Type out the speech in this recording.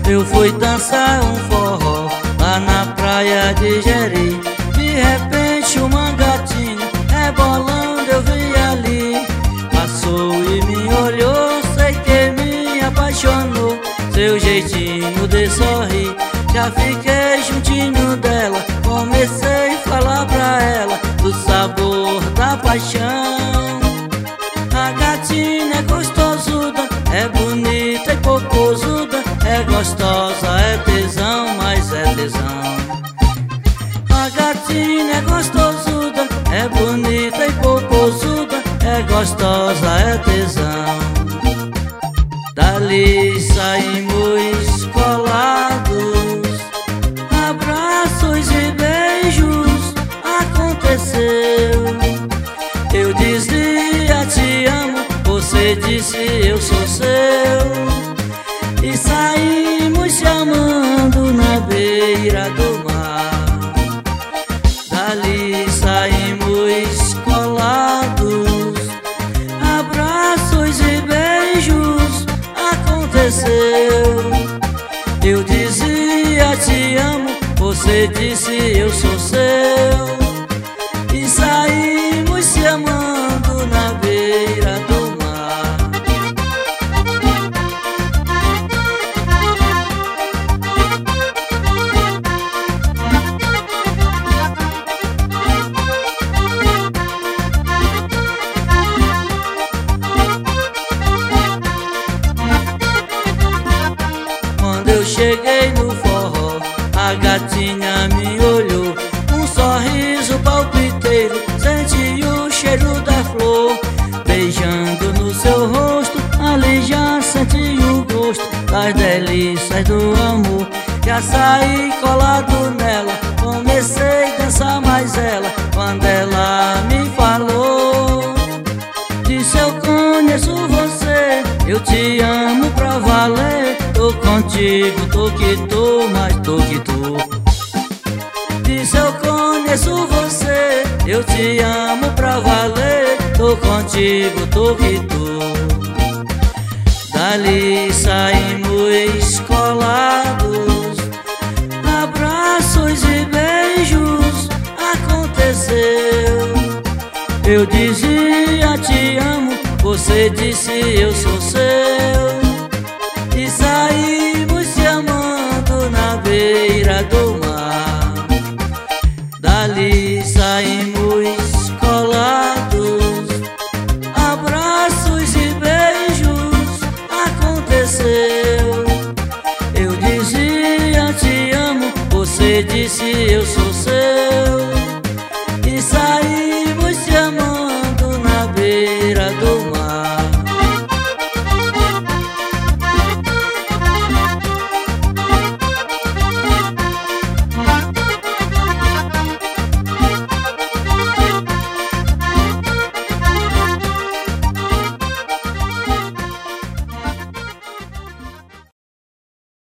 Eu fui dançar um forró lá na praia de Jeri. De repente uma gatinha rebolando eu vi ali. Passou e me olhou, sei que me apaixonou. Seu jeitinho de sorrir, já fiquei juntinho dela. Comecei a falar pra ela do sabor da paixão. A gatinha é gostosuda, é bonita e popozuda, é gostosa, é tesão, mas é tesão. A gatinha é gostosuda, é bonita e popozuda, é gostosa, é tesão. Dali saímos colados, abraços e beijos aconteceu. Eu dizia te amo, você disse eu sou seu. E saímos se amando na beira do mar. Dali saímos colados, abraços e beijos aconteceu. Eu dizia te amo, você disse eu sou seu. E saímos se amando na beira do mar. Quando eu cheguei no forró, a gatinha me olhou, um sorriso palpiteiro, senti o cheiro da flor. Beijando no seu rosto, ali já senti o gosto das delícias do amor. Já saí colado nela, comecei a dançar mais ela. Quando ela me falou, disse eu conheço você, eu te amo pra valer. Tô contigo, tô que tô, mas tô que tô. Disse eu conheço você, eu te amo pra valer. Tô contigo, tô que tô. Dali saímos colados, abraços e beijos aconteceu. Eu dizia te amo, você disse eu sou seu.